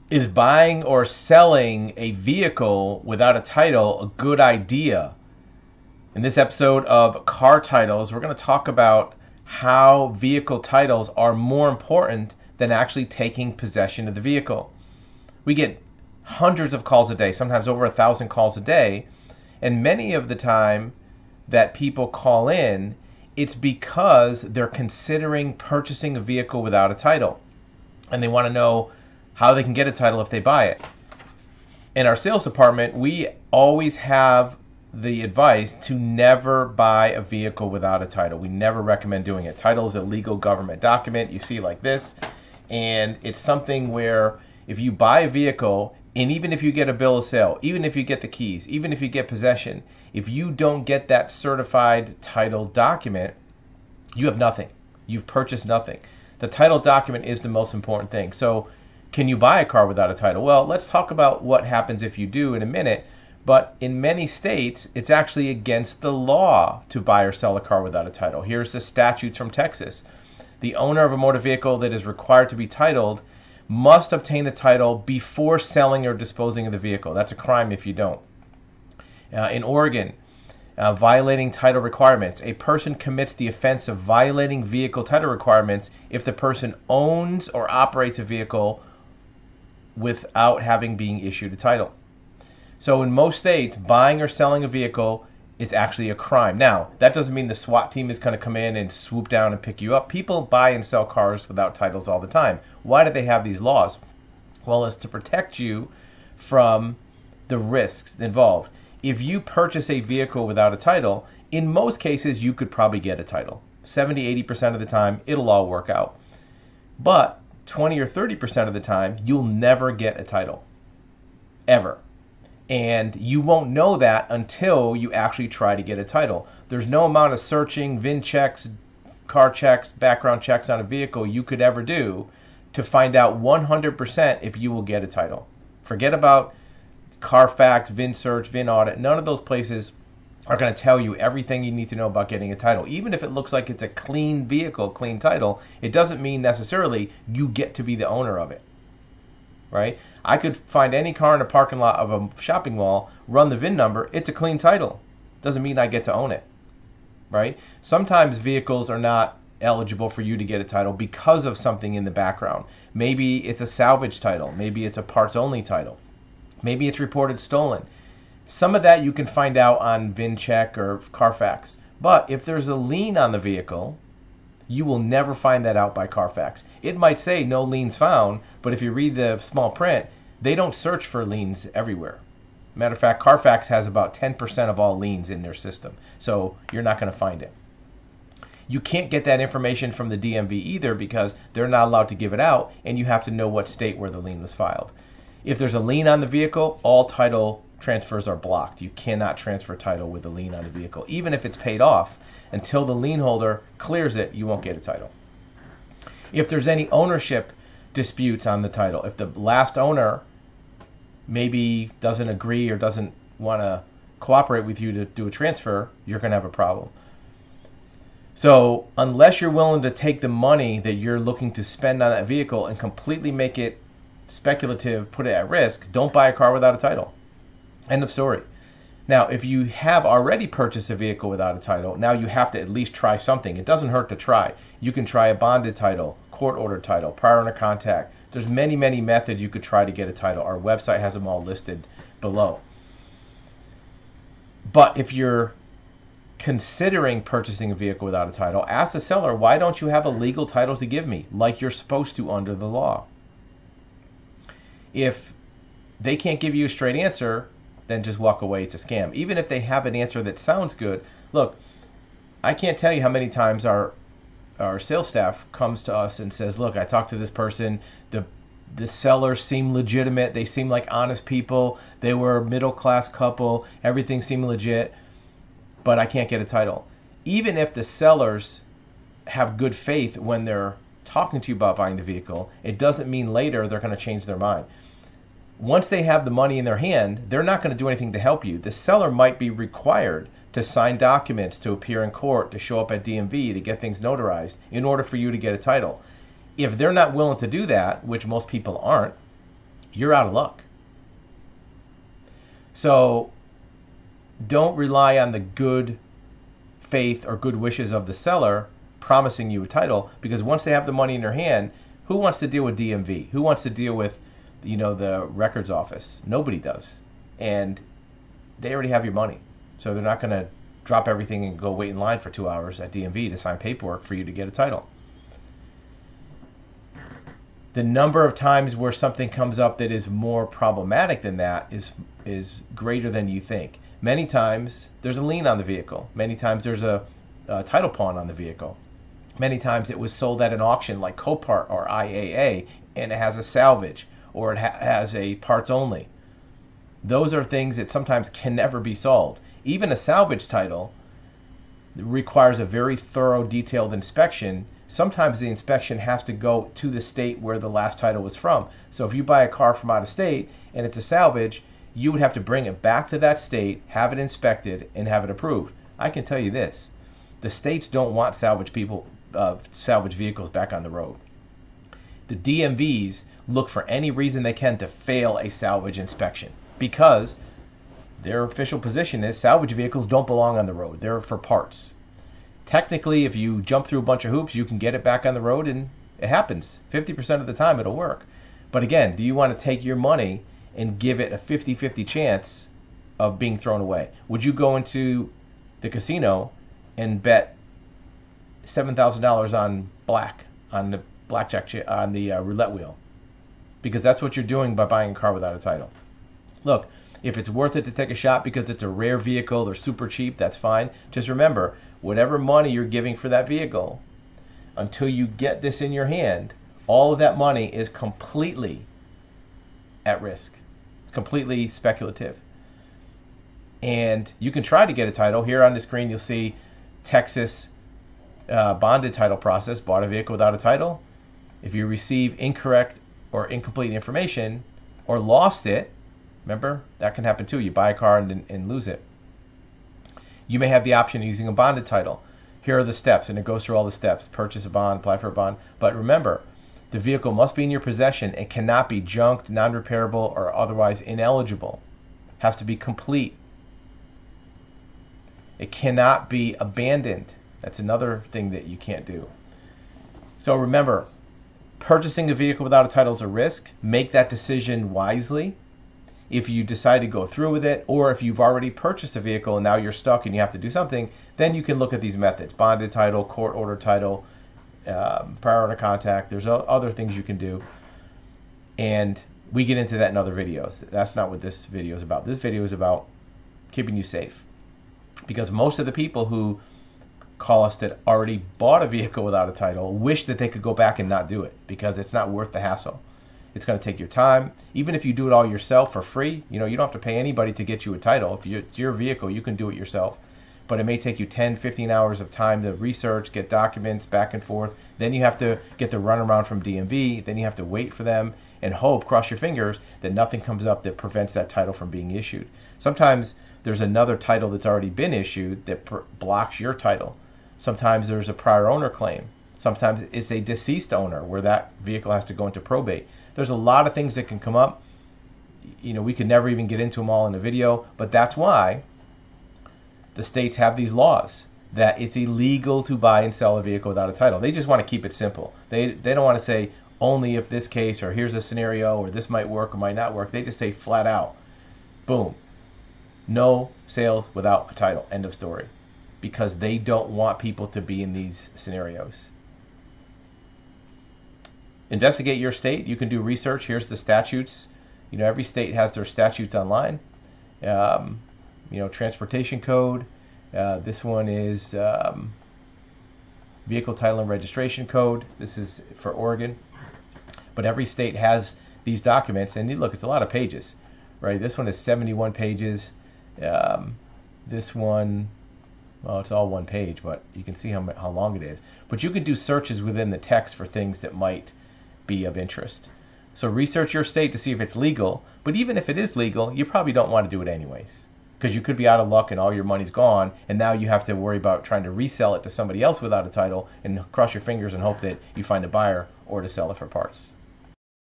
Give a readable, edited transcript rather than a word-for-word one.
Is buying or selling a vehicle without a title a good idea? In this episode of Car Titles, we're going to talk about how vehicle titles are more important than actually taking possession of the vehicle. We get hundreds of calls a day, sometimes over 1,000 calls a day, and many of the time that people call in, it's because they're considering purchasing a vehicle without a title, and they want to know how they can get a title if they buy it. In our sales department, we always have the advice to never buy a vehicle without a title. We never recommend doing it. Title is a legal government document you see like this, and it's something where if you buy a vehicle, and even if you get a bill of sale, even if you get the keys, even if you get possession, if you don't get that certified title document, you have nothing. You've purchased nothing. The title document is the most important thing. So can you buy a car without a title? Well, let's talk about what happens if you do in a minute. But in many states, it's actually against the law to buy or sell a car without a title. Here's the statutes from Texas. The owner of a motor vehicle that is required to be titled must obtain a title before selling or disposing of the vehicle. That's a crime if you don't. In Oregon, violating title requirements. A person commits the offense of violating vehicle title requirements if the person owns or operates a vehicle without having been issued a title. So in most states, buying or selling a vehicle is actually a crime. Now, that doesn't mean the SWAT team is going to come in and swoop down and pick you up. People buy and sell cars without titles all the time. Why do they have these laws? Well, it's to protect you from the risks involved. If you purchase a vehicle without a title, in most cases, you could probably get a title. 70-80% of the time, it'll all work out. But 20 or 30% of the time, you'll never get a title. Ever. And you won't know that until you actually try to get a title. There's no amount of searching, VIN checks, car checks, background checks on a vehicle you could ever do to find out 100% if you will get a title. Forget about Carfax, VIN search, VIN audit. None of those places are going to tell you everything you need to know about getting a title. Even if it looks like it's a clean vehicle, clean title, it doesn't mean necessarily you get to be the owner of it. Right? I could find any car in a parking lot of a shopping mall, run the VIN number, it's a clean title. Doesn't mean I get to own it. Right? Sometimes vehicles are not eligible for you to get a title because of something in the background. Maybe it's a salvage title. Maybe it's a parts only title. Maybe it's reported stolen. Some of that you can find out on VIN check or Carfax. But if there's a lien on the vehicle, you will never find that out by Carfax. It might say no liens found, but if you read the small print, they don't search for liens everywhere. Matter of fact, Carfax has about 10% of all liens in their system, so you're not going to find it. You can't get that information from the DMV either because they're not allowed to give it out, and you have to know what state where the lien was filed. If there's a lien on the vehicle, all title transfers are blocked. You cannot transfer title with a lien on the vehicle, even if it's paid off. Until the lien holder clears it, you won't get a title. If there's any ownership disputes on the title, if the last owner maybe doesn't agree or doesn't want to cooperate with you to do a transfer, you're going to have a problem. So unless you're willing to take the money that you're looking to spend on that vehicle and completely make it speculative, put it at risk, don't buy a car without a title. End of story. Now, if you have already purchased a vehicle without a title, now you have to at least try something. It doesn't hurt to try. You can try a bonded title, court-ordered title, prior owner contact. There's many, many methods you could try to get a title. Our website has them all listed below. But if you're considering purchasing a vehicle without a title, ask the seller, why don't you have a legal title to give me, like you're supposed to under the law? If they can't give you a straight answer, then just walk away. It's a scam. Even if they have an answer that sounds good, look, I can't tell you how many times our sales staff comes to us and says, look, I talked to this person, the sellers seem legitimate, they seem like honest people, they were a middle-class couple, everything seemed legit, but I can't get a title. Even if the sellers have good faith when they're talking to you about buying the vehicle, it doesn't mean later they're going to change their mind. Once they have the money in their hand, they're not going to do anything to help you. The seller might be required to sign documents, to appear in court, to show up at DMV, to get things notarized in order for you to get a title. If they're not willing to do that, which most people aren't, you're out of luck. So don't rely on the good faith or good wishes of the seller promising you a title, because once they have the money in their hand, who wants to deal with DMV? Who wants to deal with, the records office? Nobody does. And they already have your money. So they're not going to drop everything and go wait in line for 2 hours at DMV to sign paperwork for you to get a title. The number of times where something comes up that is more problematic than that is greater than you think. Many times there's a lien on the vehicle. Many times there's a title pawn on the vehicle. Many times it was sold at an auction like Copart or IAA, and it has a salvage, or it has a parts only. Those are things that sometimes can never be solved. Even a salvage title requires a very thorough, detailed inspection. Sometimes the inspection has to go to the state where the last title was from. So if you buy a car from out of state and it's a salvage, you would have to bring it back to that state, have it inspected, and have it approved. I can tell you this: the states don't want salvage vehicles back on the road. The DMVs look for any reason they can to fail a salvage inspection, because their official position is salvage vehicles don't belong on the road. They're for parts. Technically, if you jump through a bunch of hoops, you can get it back on the road, and it happens. 50% of the time it'll work. But again, do you want to take your money and give it a 50-50 chance of being thrown away? Would you go into the casino and bet $7,000 on the blackjack, on the roulette wheel? Because that's what you're doing by buying a car without a title. Look, if it's worth it to take a shot because it's a rare vehicle, they're super cheap, that's fine. Just remember, whatever money you're giving for that vehicle, until you get this in your hand, all of that money is completely at risk. It's completely speculative. And you can try to get a title. Here on the screen you'll see Texas bonded title process, bought a vehicle without a title. If you receive incorrect or incomplete information or lost it, remember, that can happen too. You buy a car and lose it. You may have the option of using a bonded title. Here are the steps, and it goes through all the steps. Purchase a bond, apply for a bond. But remember, the vehicle must be in your possession and cannot be junked, non-repairable, or otherwise ineligible. It has to be complete. It cannot be abandoned. That's another thing that you can't do. So remember, purchasing a vehicle without a title is a risk. Make that decision wisely. If you decide to go through with it, or if you've already purchased a vehicle and now you're stuck and you have to do something, then you can look at these methods: bonded title, court order title, prior order contact. There's other things you can do, and we get into that in other videos. That's not what this video is about. This video is about keeping you safe, because most of the people who call us that already bought a vehicle without a title wish that they could go back and not do it, because it's not worth the hassle. It's going to take your time. Even if you do it all yourself for free, you don't have to pay anybody to get you a title. If it's your vehicle, you can do it yourself. But it may take you 10, 15 hours of time to research, get documents back and forth. Then you have to get the runaround from DMV. Then you have to wait for them and hope, cross your fingers, that nothing comes up that prevents that title from being issued. Sometimes there's another title that's already been issued that blocks your title. Sometimes there's a prior owner claim. Sometimes it's a deceased owner where that vehicle has to go into probate. There's a lot of things that can come up. We could never even get into them all in a video, but that's why the states have these laws that it's illegal to buy and sell a vehicle without a title. They just want to keep it simple. They don't want to say only if this case, or here's a scenario, or this might work or might not work. They just say flat out, boom, no sales without a title, end of story, because they don't want people to be in these scenarios. Investigate your state. You can do research. Here's the statutes. Every state has their statutes online. Transportation code. This one is vehicle title and registration code. This is for Oregon. But every state has these documents, and look, it's a lot of pages, right? This one is 71 pages. This one, well, it's all one page, but you can see how long it is. But you can do searches within the text for things that might be of interest. So research your state to see if it's legal, but even if it is legal, you probably don't want to do it anyways, because you could be out of luck and all your money's gone, and now you have to worry about trying to resell it to somebody else without a title and cross your fingers and hope that you find a buyer or to sell it for parts.